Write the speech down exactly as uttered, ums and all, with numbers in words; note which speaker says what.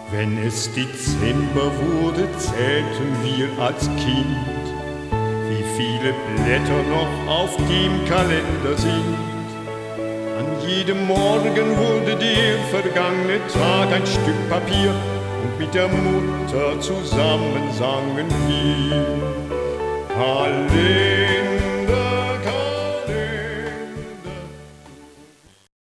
Speaker 1: Wenn es Dezember wurde, zählten wir als Kind, wie viele Blätter noch auf dem Kalender sind. An jedem Morgen wurde der vergangene Tag ein Stück Papier und mit der Mutter zusammen sangen wir Kalender.